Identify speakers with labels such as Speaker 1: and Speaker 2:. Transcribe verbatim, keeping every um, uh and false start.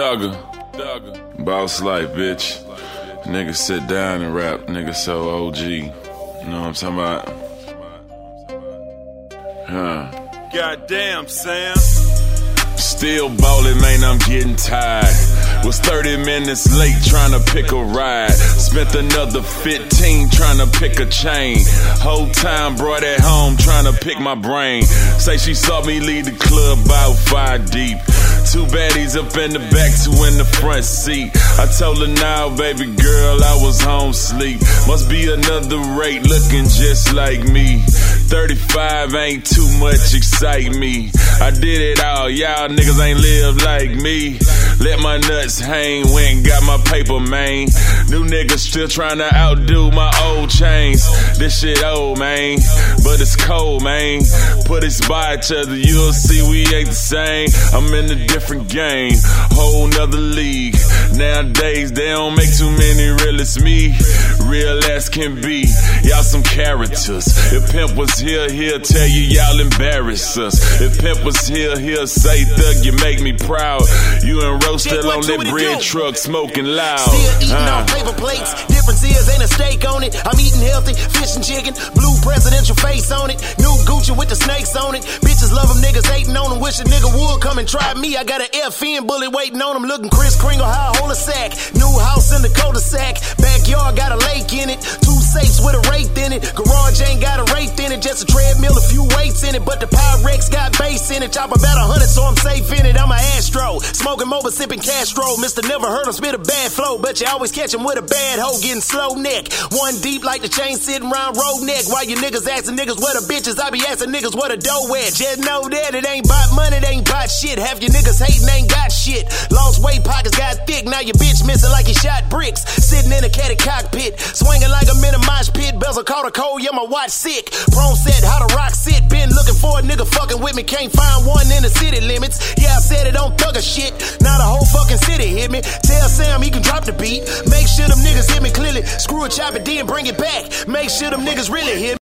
Speaker 1: Dugger, Dugger, Boss Life, bitch. Nigga sit down and rap, nigga so O G. You know what I'm talking about? Huh.
Speaker 2: Goddamn, Sam.
Speaker 1: Still ballin', man, I'm getting tired. Was thirty minutes late trying to pick a ride. Spent another fifteen trying to pick a chain. Whole time brought it home trying to pick my brain. Say she saw me leave the club about five deep. Two baddies up in the back, two in the front seat. I told her now, baby girl, I was home sleep. Must be another rate looking just like me. thirty-five ain't too much excite me. I did it all, y'all niggas ain't live like me. Let my nuts hang, went and got my paper, man. New niggas still trying to outdo my old chains. This shit old, man, but it's cold, man. Put us by each other, you'll see we ain't the same. I'm in a different game, whole nother league. Nowadays, they don't make too many real as me. Real as can be, y'all some characters. If Pimp was here, he'll tell you y'all embarrass us. If Pimp was here, he'll say, Thug, you make me proud. You and Rose still on that bread truck, smoking loud.
Speaker 3: Still eating
Speaker 1: uh.
Speaker 3: on paper plates. Difference is, ain't a steak on it. I'm eating healthy, fish and chicken. Blue presidential face on it. New Gucci with the snakes on it. Bitches love them, niggas hating on them. Wish a nigga would come and try me. I got an F N bullet waiting on them. Looking Chris Kringle, how I hold a sack. New house in the cul-de-sac. Backyard got a lake in it. Two safes with a rake in it. Garage ain't got a rake in it. Just a treadmill, a few weights in it. But the Pyrex got bass in it. Chop about a hundred, so I'm safe in it. I'm a Astro. Smoking Moba, sipping Castro. Mister Never heard him spit a bad flow. But you always catch him with a bad hoe. Getting slow neck. One deep like the chain sitting round road neck. While you niggas asking niggas where the bitches, I be asking niggas where the dough at. Just know that it ain't about money, it ain't about shit. Half your niggas hating ain't got shit. Lost weight, pockets got thick. Now your bitch missing like you shot bricks. Sitting in a caddy cockpit. Swinging like I'm in a mosh pit. Bezel caught a cold, yeah, my watch sick. Prone set, how the rock sit. Been looking for a nigga fucking with me. Can't find one in the city limits. Yeah, I said it on thugger shit. Now the whole fucking city hit me. Tell Sam he can drop the beat. Make sure them niggas hit me clearly. Screw a chop it, then bring it back. Make sure them niggas really hit me.